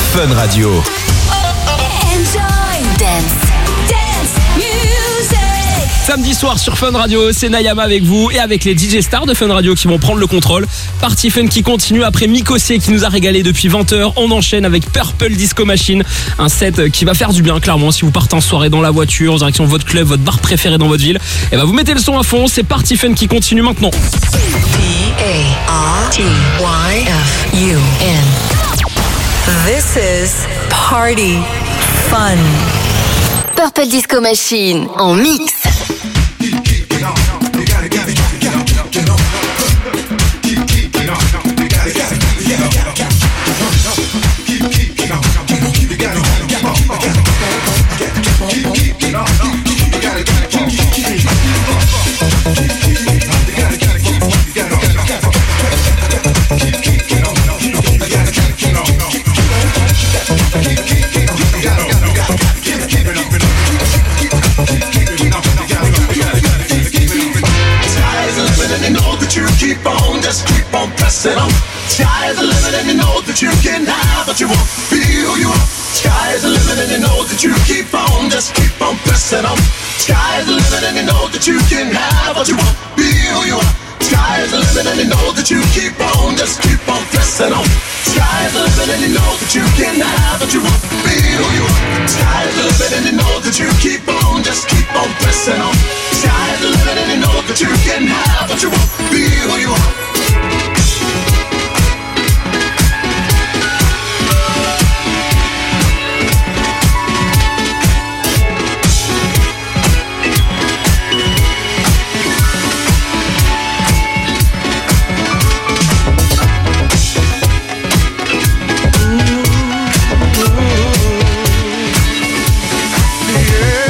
Fun Radio. Enjoy dance music. Samedi soir sur Fun Radio, c'est Nayama avec vous et avec les DJ stars de Fun Radio qui vont prendre le contrôle. Party Fun qui continue après Mikosé qui nous a régalé depuis 20h. On enchaîne avec Purple Disco Machine, un set qui va faire du bien clairement si vous partez en soirée dans la voiture, en direction de votre club, votre bar préféré dans votre ville. Et vous mettez le son à fond, c'est Party Fun qui continue maintenant. PARTYFUN. This is Party Fun. Purple Disco Machine en mix. Pressing on. Sky's the limit and you know that you can have what you want. Be who you are. Sky's the limit and you know that you keep on. Just keep on pressing on. Sky's the limit and you know that you can have what you want. Be who you are. Sky's the limit and you know that you keep on. Just keep on pressing on. Sky's the limit and you know that you can have what you want. Be who you are. Sky's the limit and you know that you keep on. Just keep on pressing on. Sky's the limit and you know that you can have what you want. Be who you are. Yeah.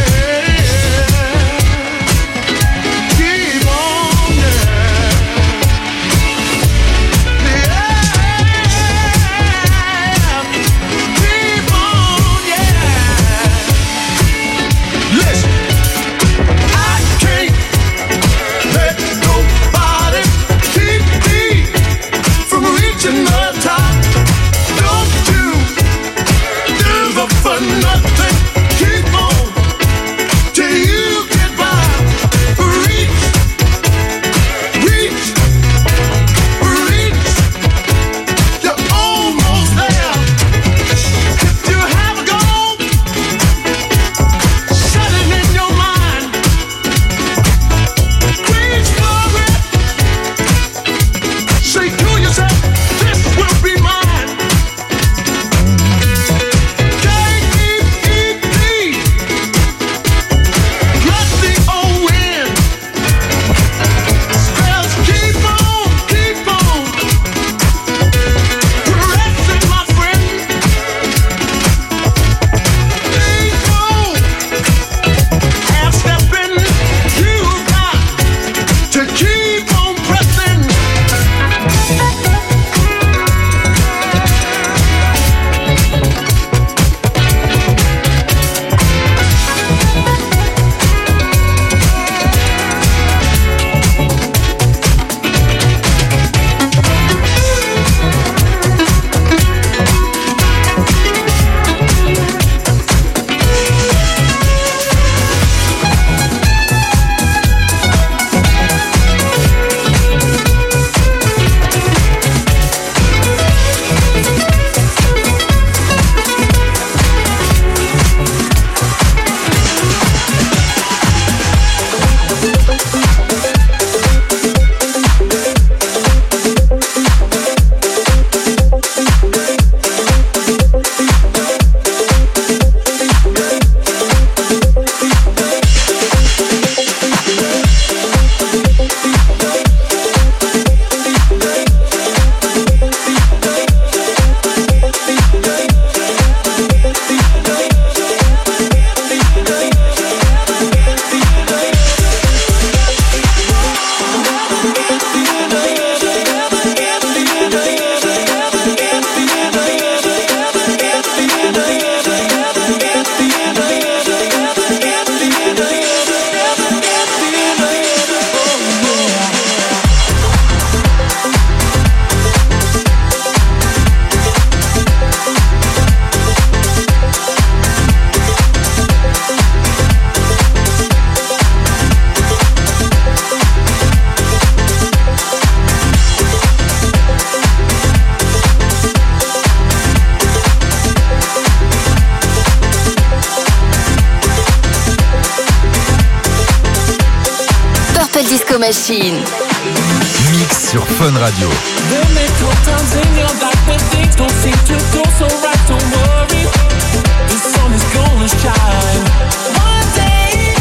Machine. Mix sur Fun Radio. There may come times in your life when things don't seem to go so right. Don't worry, the sun is gonna shine one day.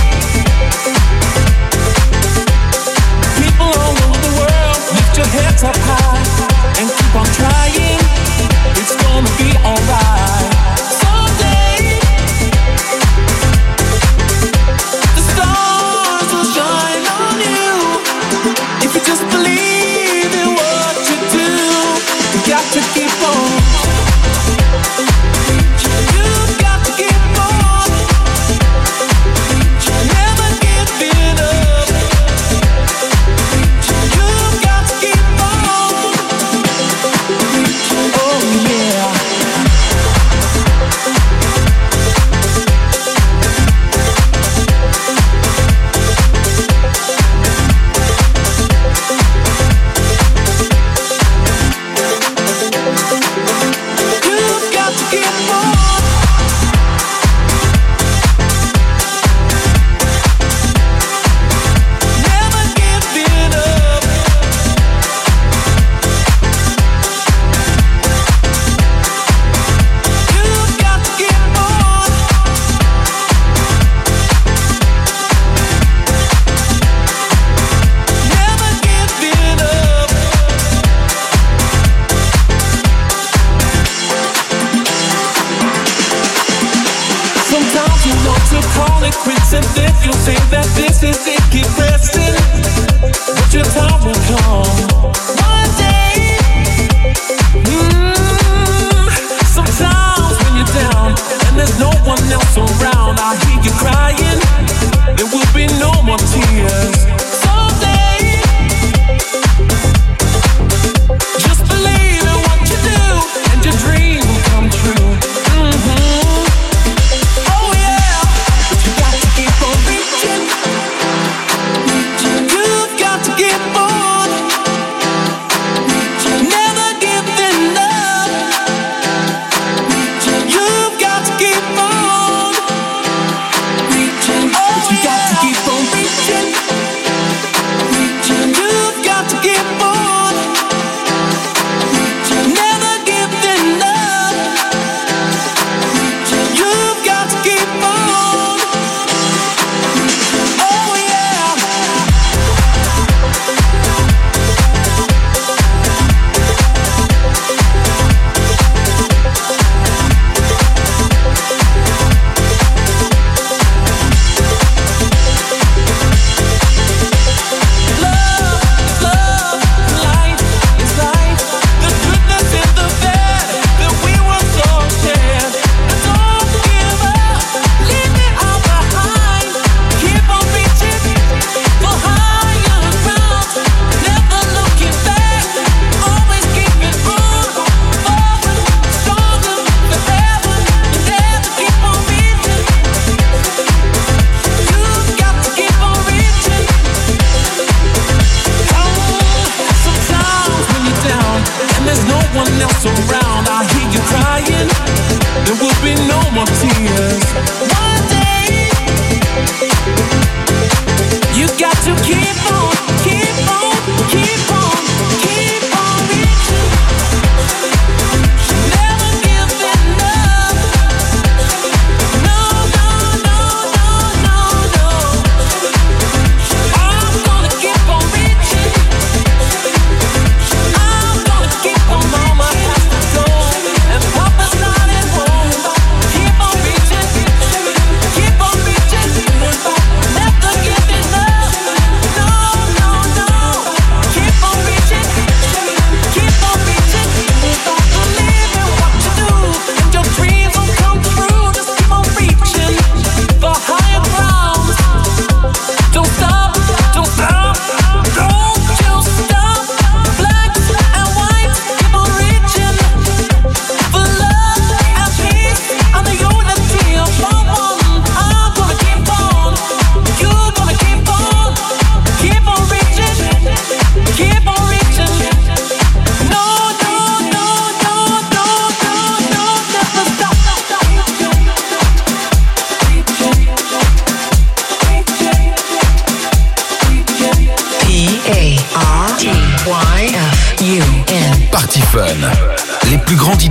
People all over the world, lift your heads up high and keep on trying. It's gonna be alright. Someday the stars will shine on you if you just believe in what you do. You got to keep on. You've got to keep on. Never giving up. You've got to keep on. Oh yeah. You've got to keep on. Never giving up. You've got to keep on. Never giving up. Sometimes you want to call it quits and then you'll say that this is it. Keep pressing, but your time will come one day. Sometimes when you're down and there's no one else around, I hear you crying. There will be no more tears. Someday, just believe in what you do and your dream will come true. Oh yeah, but you got to keep on reaching. You've got to keep on.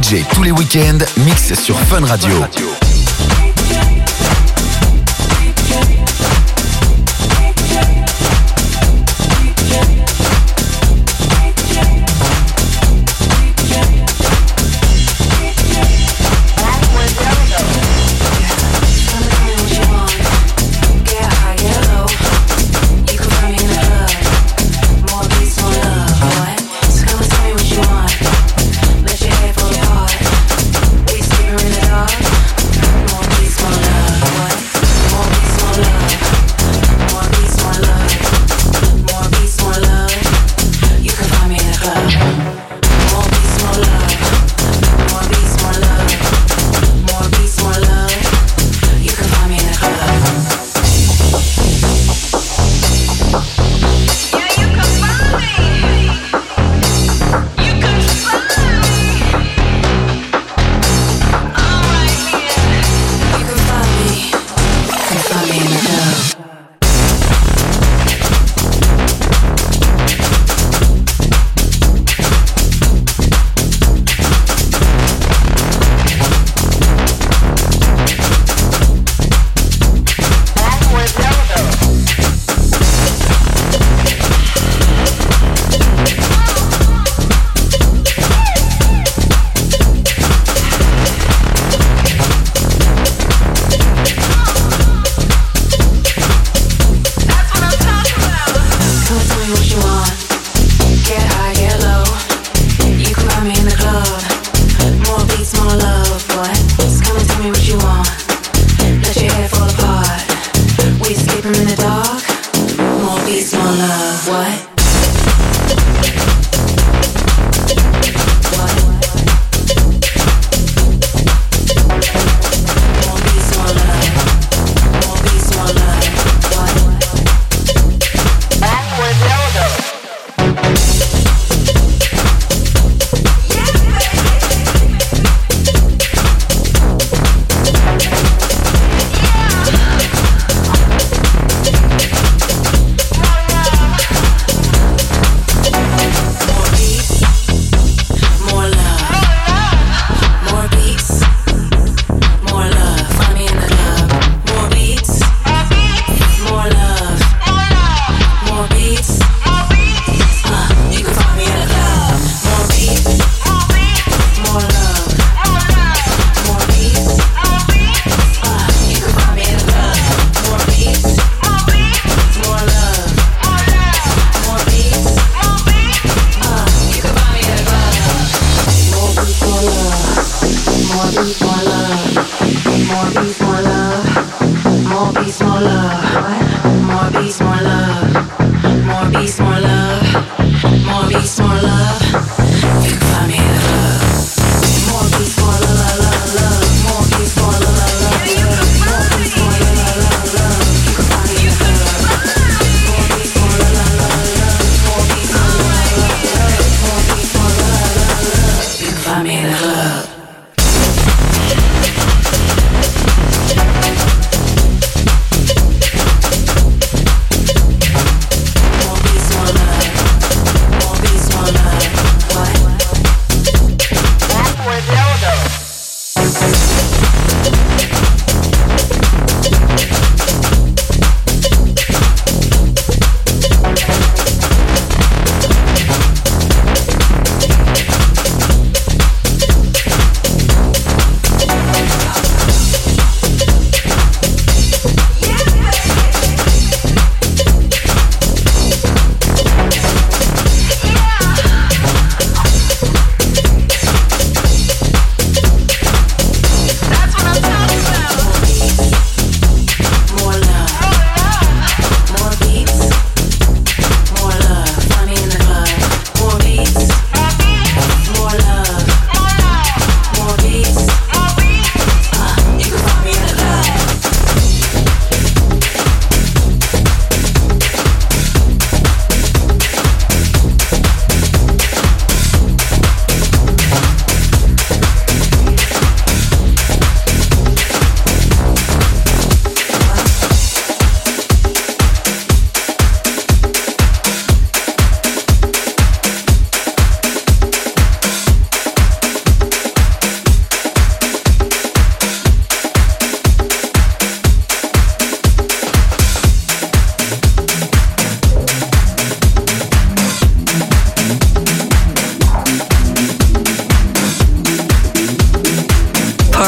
DJ tous les week-ends, mix sur Fun Radio.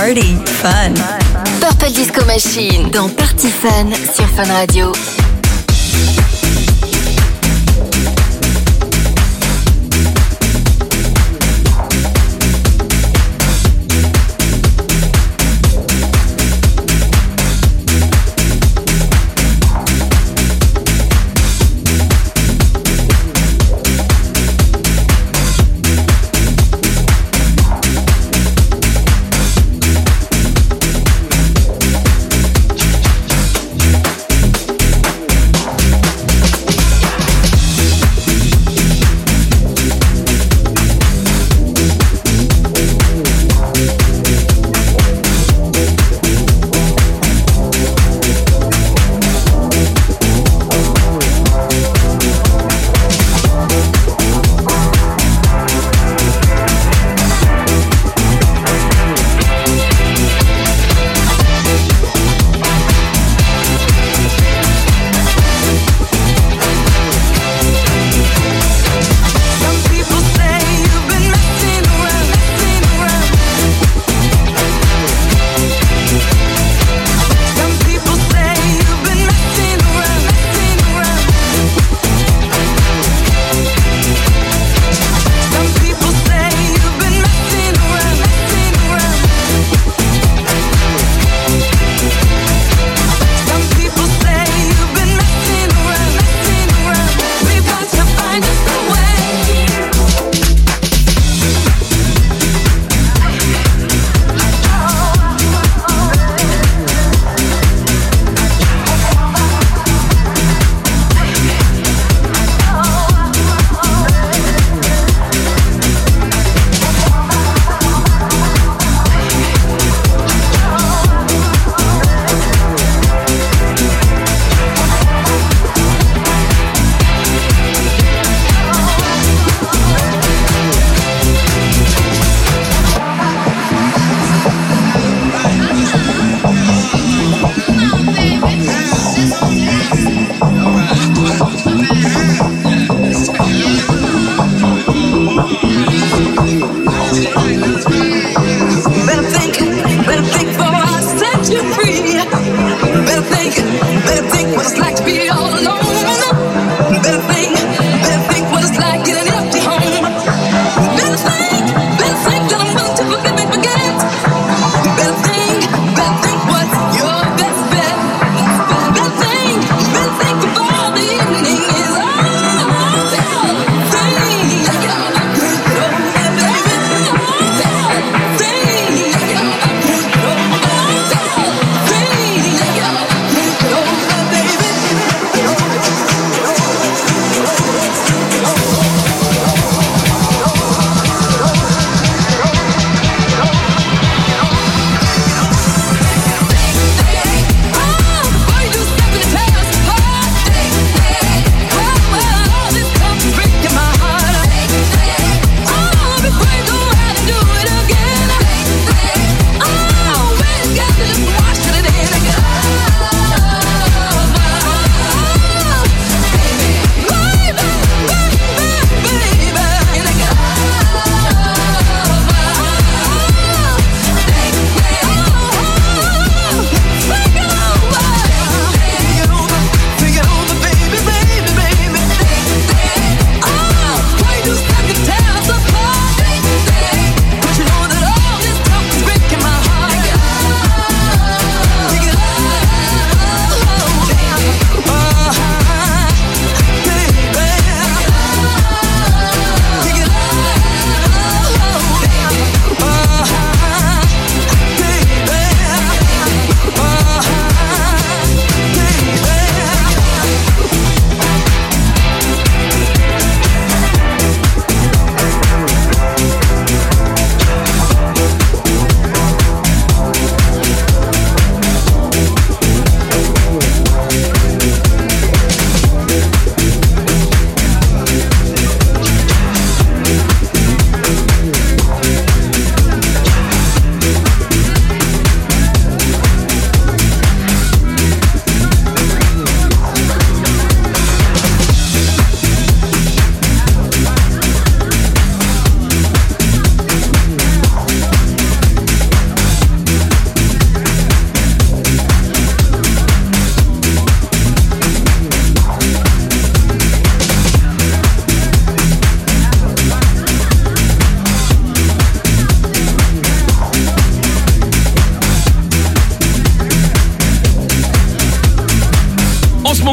party, fun. Purple Disco Machine dans Party Fun sur Fun Radio.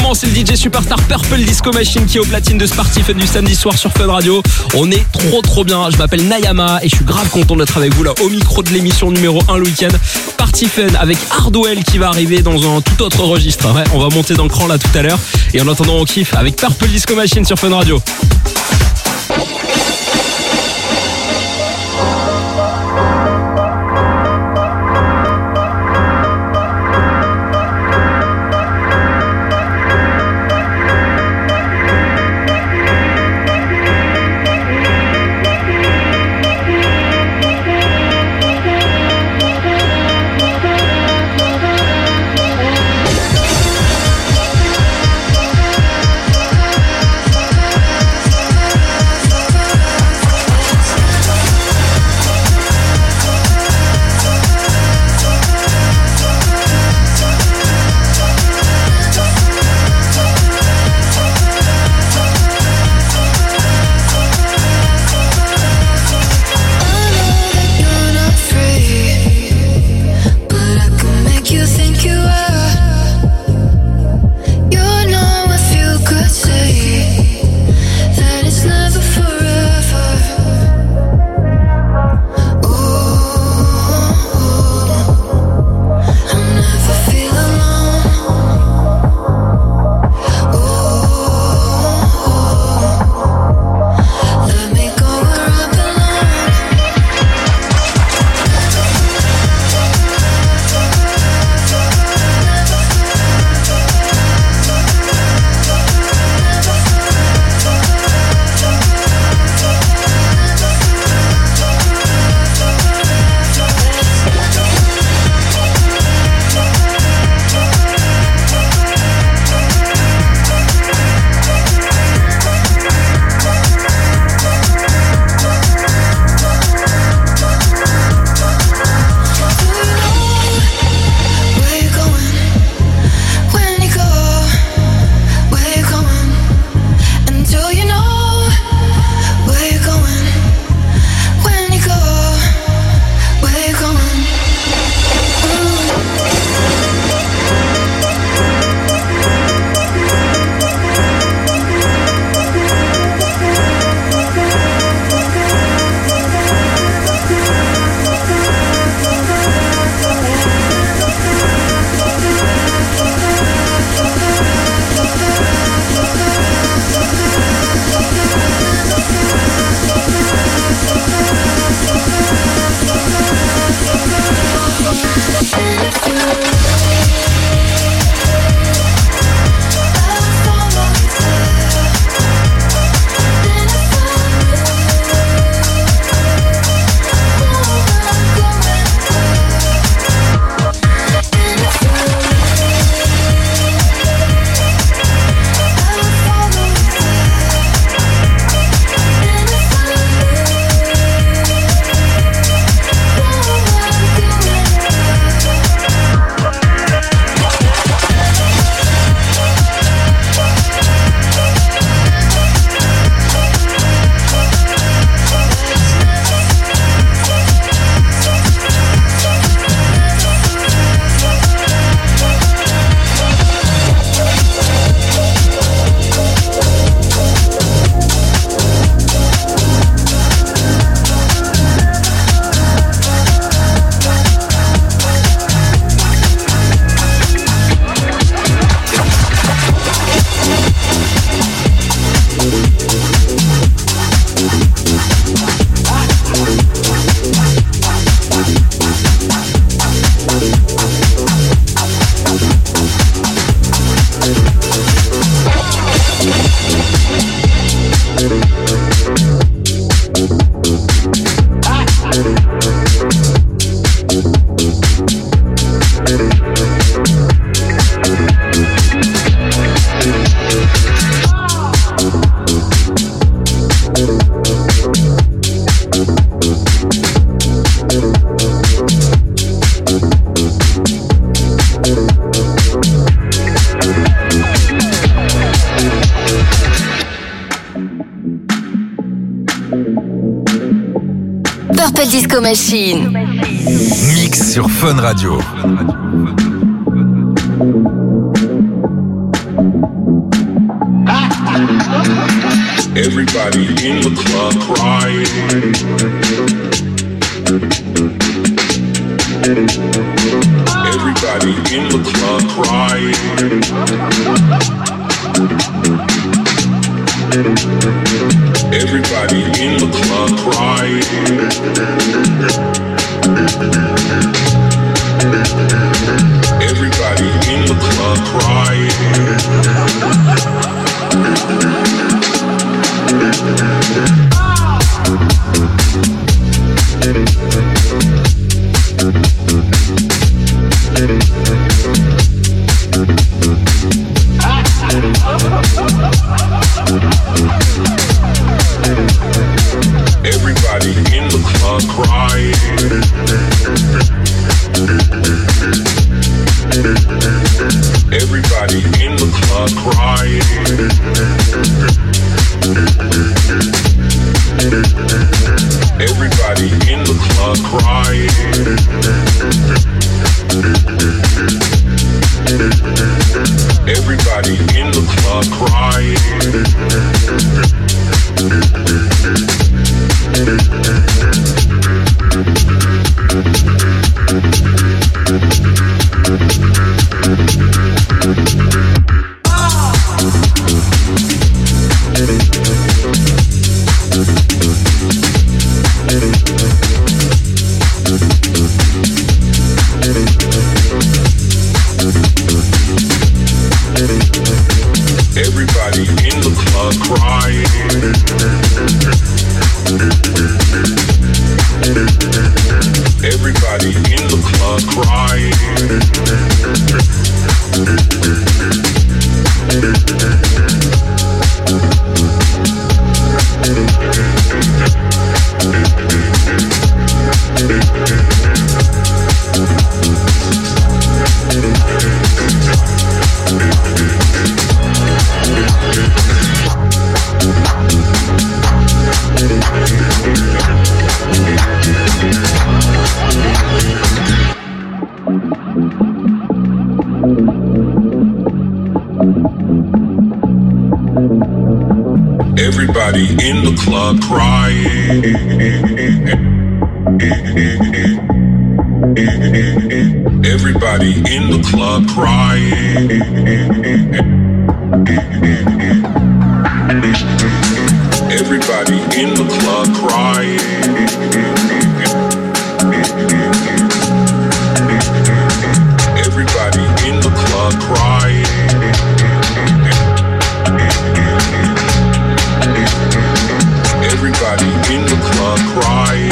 moment, c'est le DJ Superstar Purple Disco Machine qui est au platine de Party Fun du samedi soir sur Fun Radio. On est trop bien. Je m'appelle Nayama et je suis grave content d'être avec vous là au micro de l'émission numéro 1 le week-end. Party Fun avec Hardwell qui va arriver dans un tout autre registre. Ouais, on va monter dans le cran là tout à l'heure. Et en attendant, on kiffe avec Purple Disco Machine sur Fun Radio. Purple Disco Machine. Mix sur Fun Radio. Everybody in the club crying. Everybody in the club crying. Everybody in the club crying. Everybody in the club crying. Everybody in the club crying. Everybody in the club crying. Everybody in the club crying. Everybody in the club crying. Everybody in the club crying. Everybody in the club crying. Everybody in the club crying. Everybody in the club crying. Everybody in the club crying. Everybody in the club crying. Everybody in the club crying.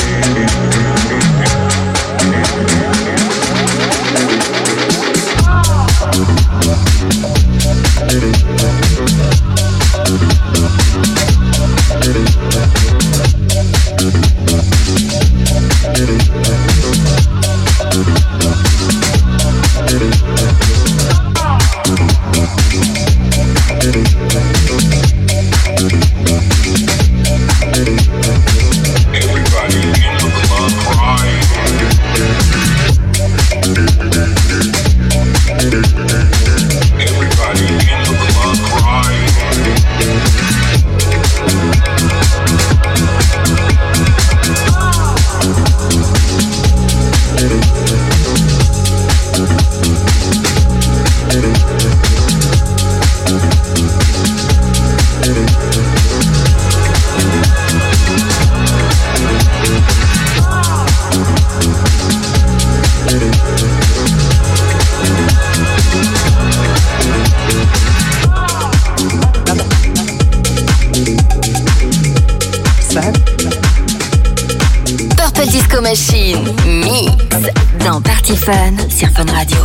Machine Mix dans Party Fun sur Fun Radio.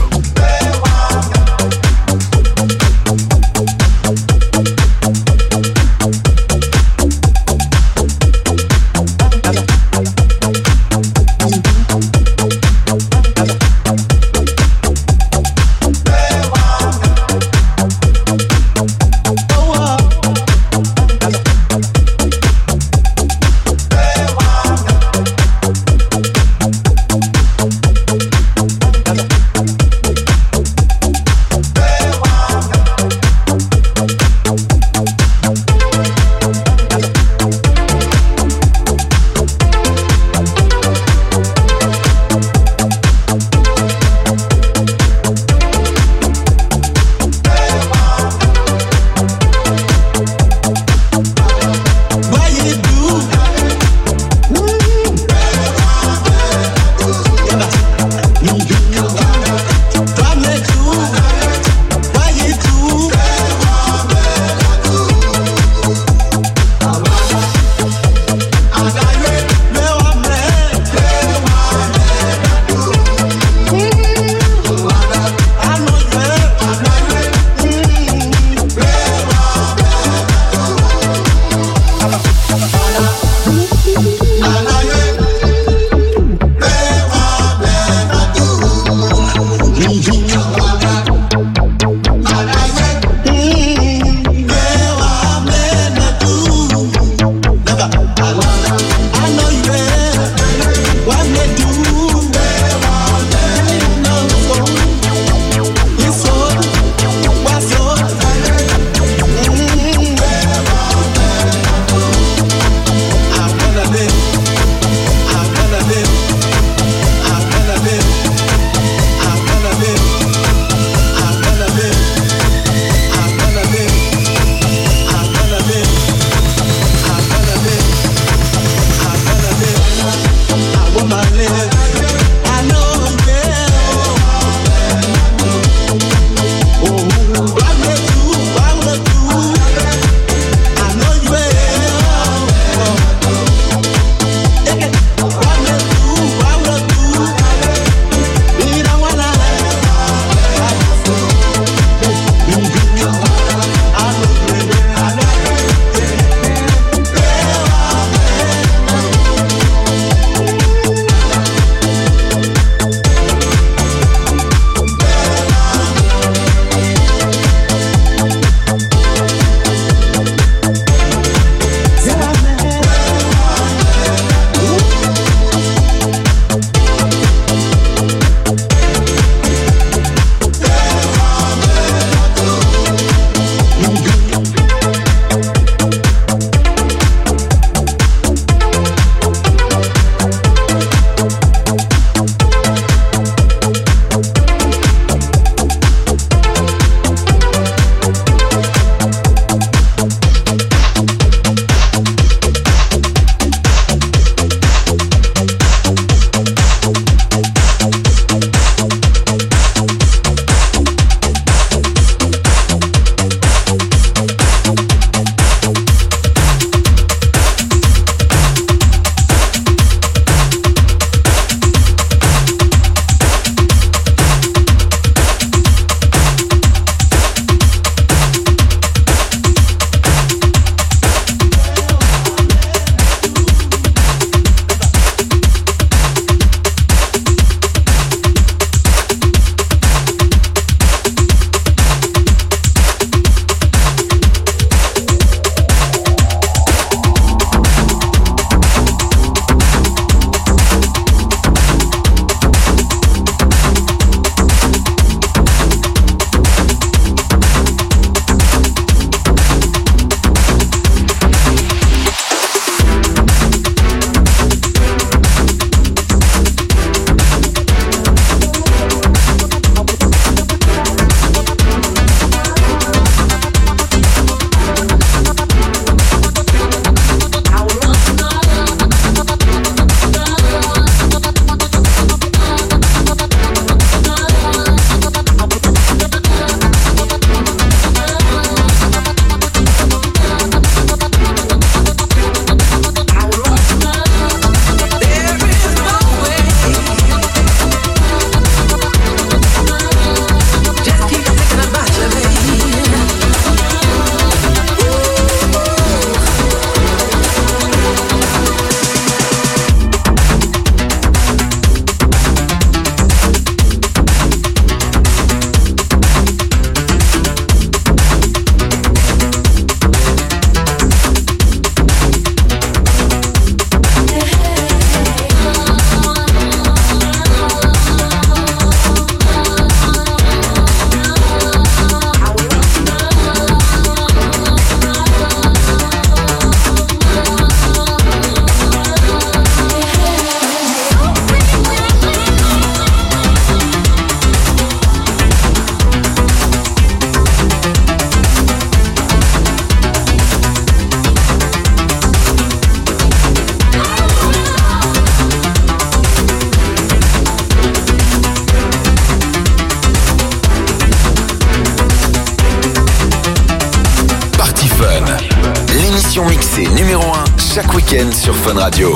c'est numéro 1 chaque week-end sur Fun Radio.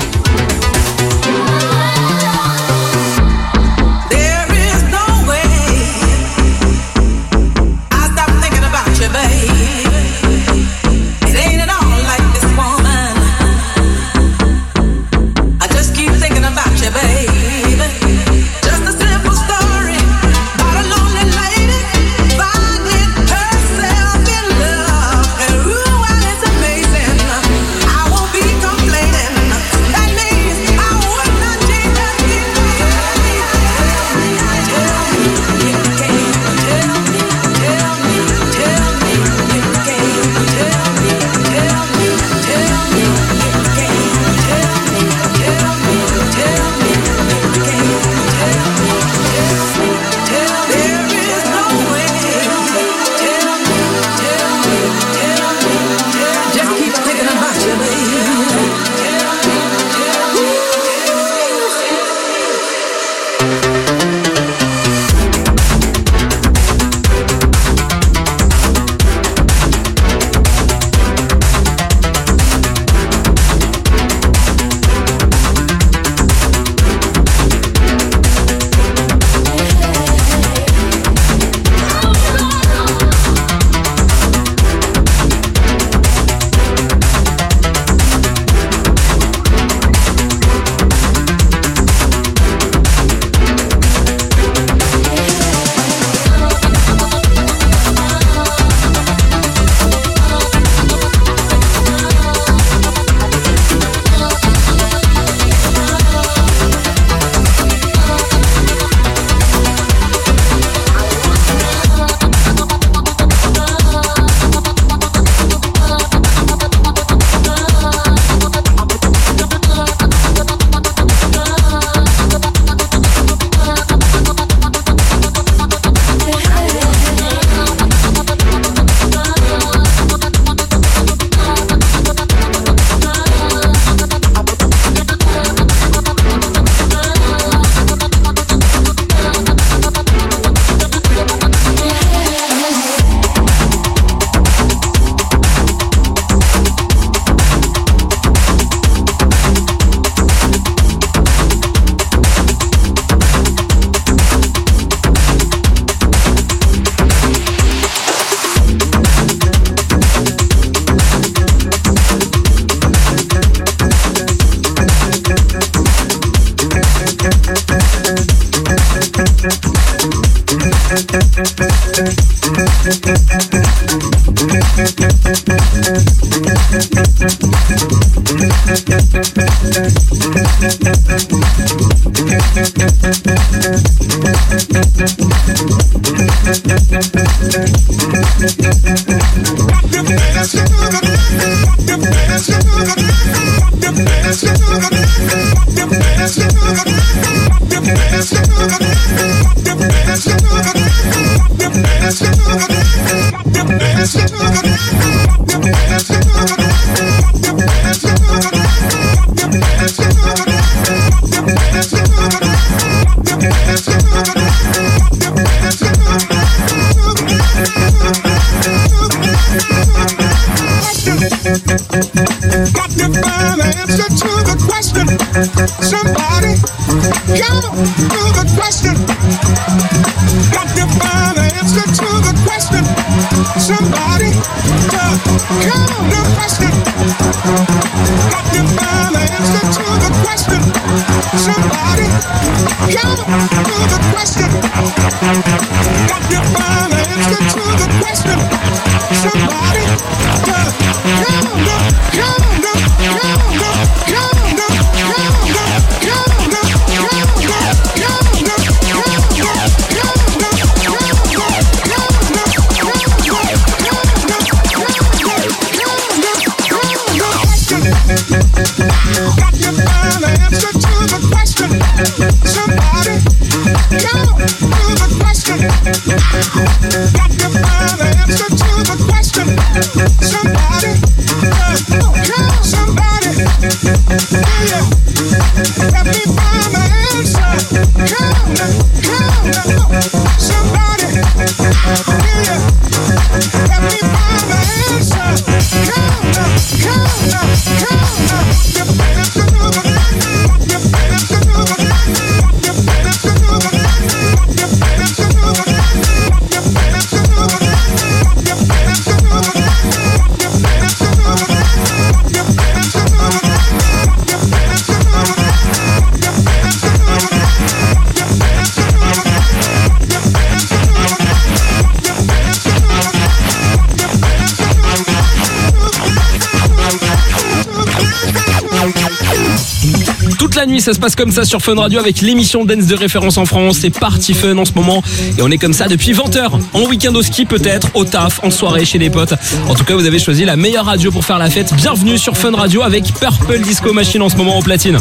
Somebody la nuit, ça se passe comme ça sur Fun Radio avec l'émission dance de référence en France. C'est Party Fun en ce moment et on est comme ça depuis 20h. En week-end au ski peut-être, au taf, en soirée chez des potes. En tout cas, vous avez choisi la meilleure radio pour faire la fête. Bienvenue sur Fun Radio avec Purple Disco Machine en ce moment au platine.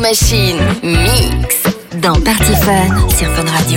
Machine, mix dans Party Fun sur Fun Radio.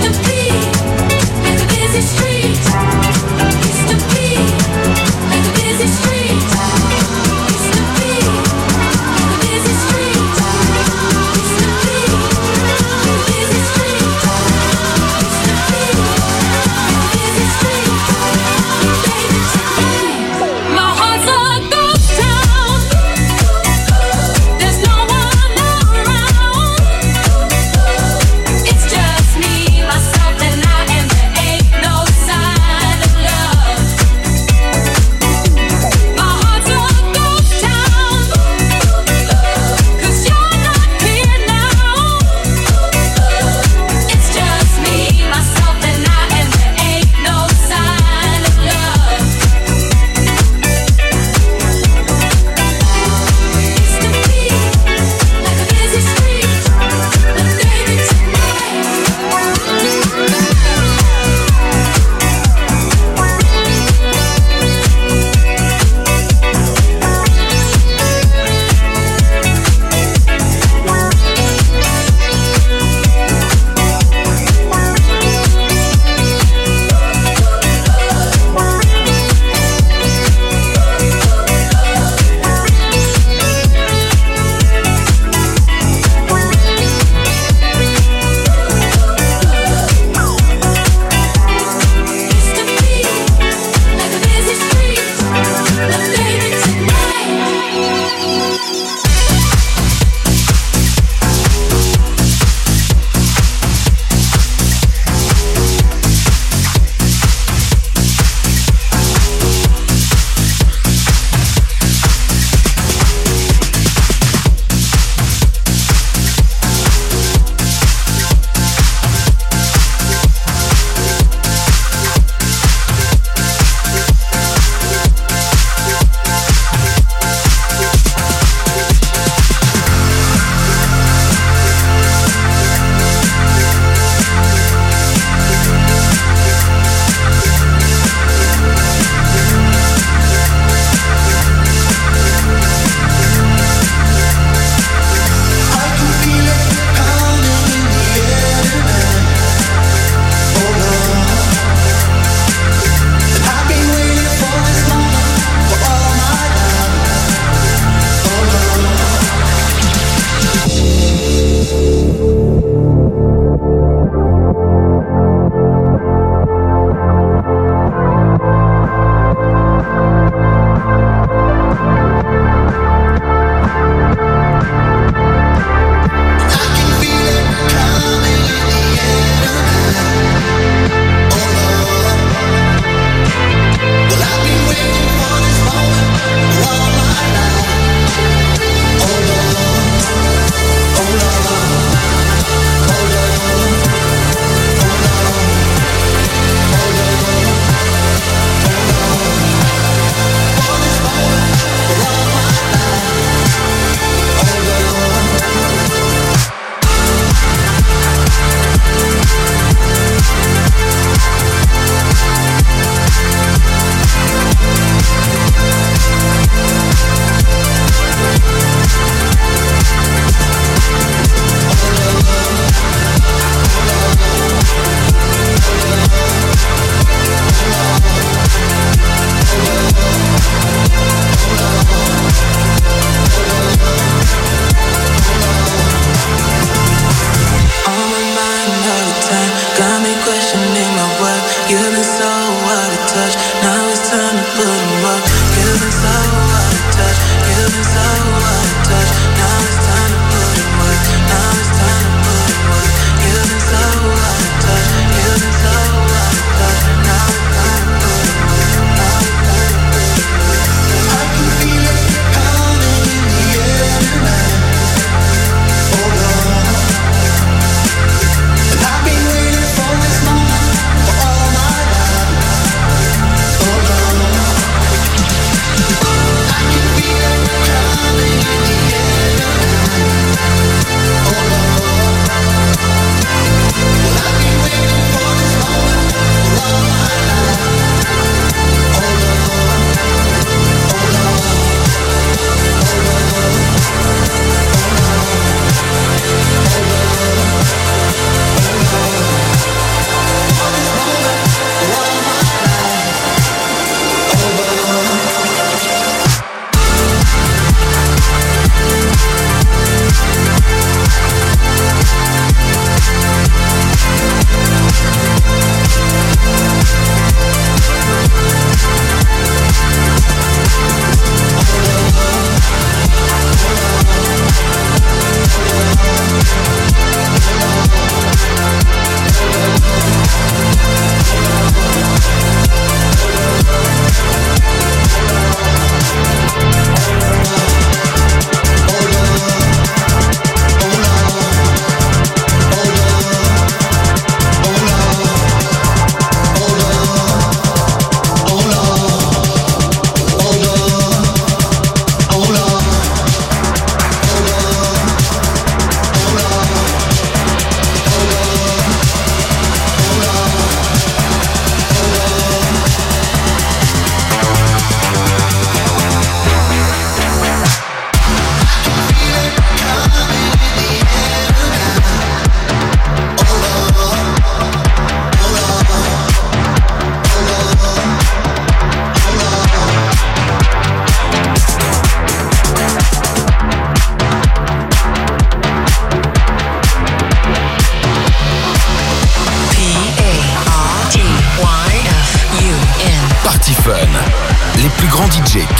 Like a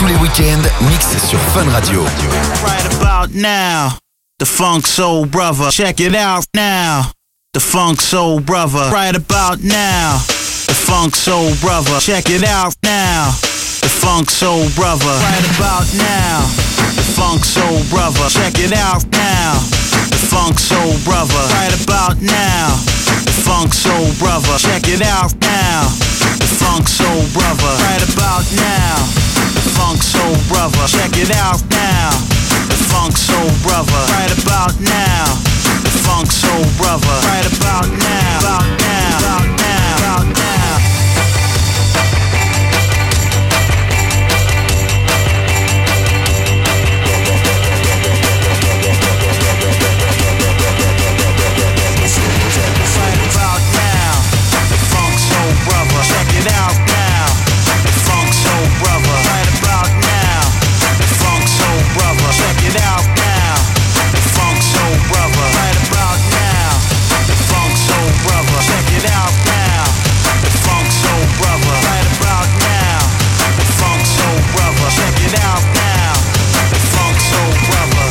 tous les week-ends, mix sur Fun Radio. Right about now, the Funk Soul Brother. Check it out now, the Funk Soul Brother. Right about now, the Funk Soul Brother. Check it out now, the Funk Soul Brother. Right about now, the Funk Soul Brother. Check it out now, the Funk Soul Brother. Right about now, the Funk Soul Brother. Check it out now, the Funk Soul Brother. Right about now, the Funk Soul Brother. Check it out now, the Funk Soul Brother. Right about now, the Funk Soul Brother. Right about now, about now, about now, about now. Check it out now, the Funk Soul Brother. Right about now, the Funk Soul Brother. Check it out now, the Funk Soul Brother. Right about now, the Funk Soul Brother. Check it out now, the Funk Soul Brother. Right about now, the Funk Soul Brother. Check it out now, the Funk Soul Brother.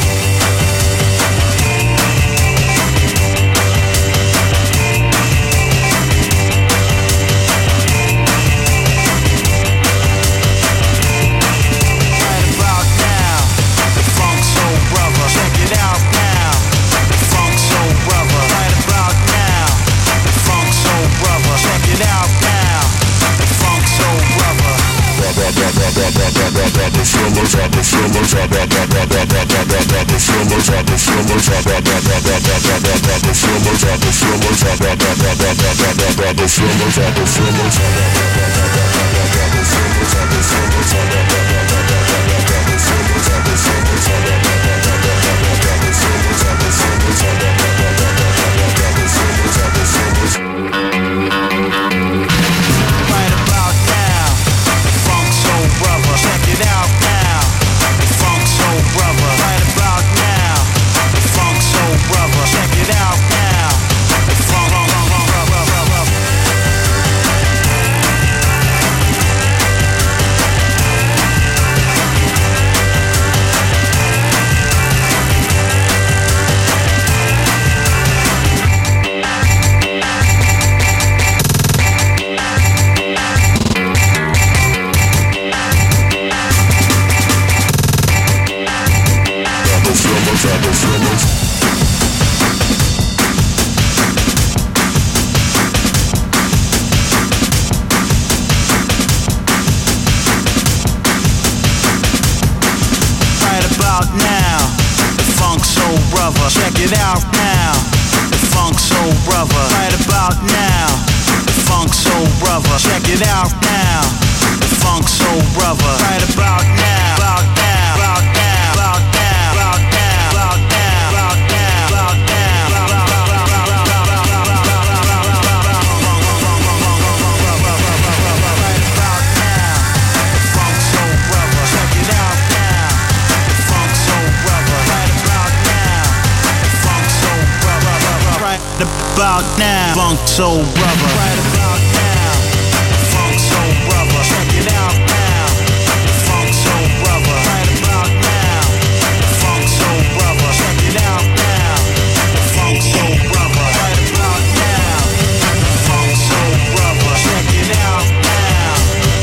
About now, Funk Soul Brother. Right about now, Funk Soul Brother. Check it out now, Funk Soul Brother. Right about now, Funk Soul Brother. Check it out now, Funk Soul Brother. Right about now, Funk Soul Brother. Check it out now,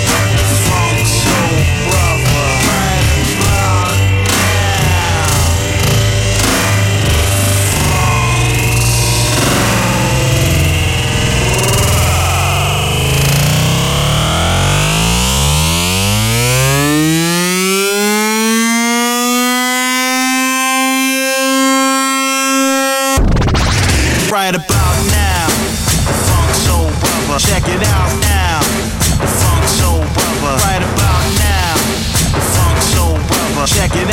Funk Soul Brother. Right about right about now, Funk Soul Brother. Check it out now, Funk Soul Brother. Right about now, Funk Soul Brother. Check it